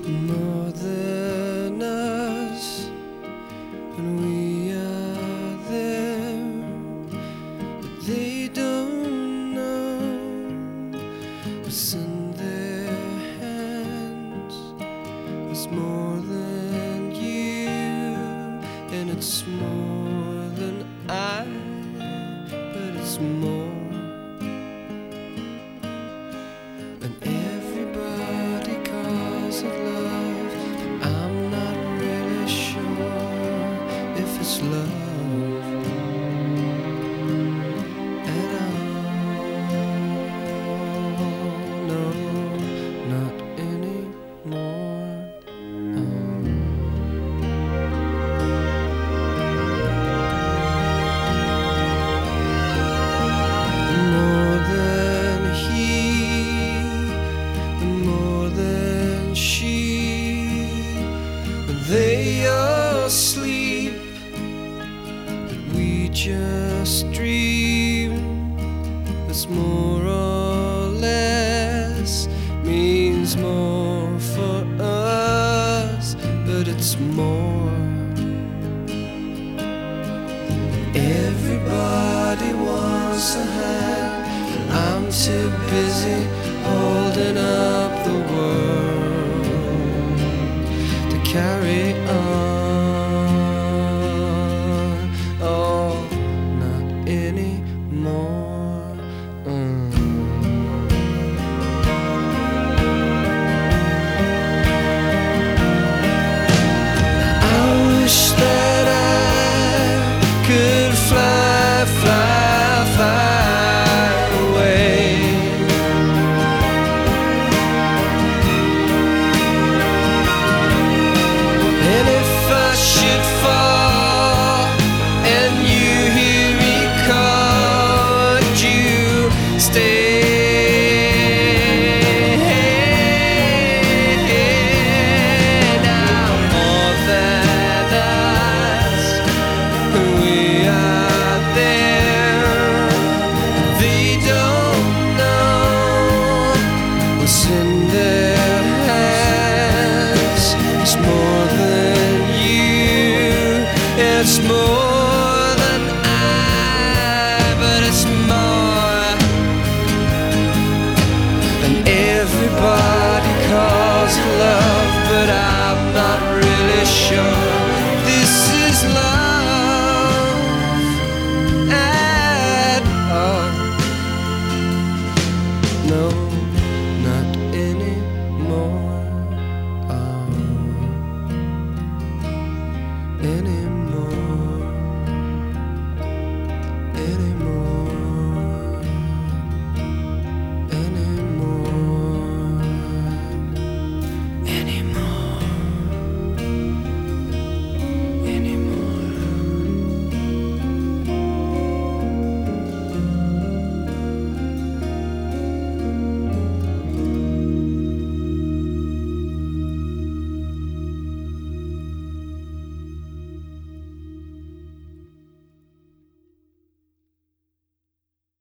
more than us, and we are them, but they don't know what's in their hands. It's more than you, and it's more than I, but it's more. And everybody calls it love, but I'm not really sure if it's love at all. No, not anymore. More than he, more than she, they are asleep, but we just dream. This more or less means more for us, but it's more. Everybody wants a hand, but I'm too busy holding up the world to carry on. Oh, not anymore. I wish that I could fly, fly, fly away. And if I should fall and you hear me call, would you stay? Now more than us, we are there. They don't know what's in their hands. It's more than you, it's more than I, but it's more. And everybody calls it love, but I'm not really sure this is love at all. No.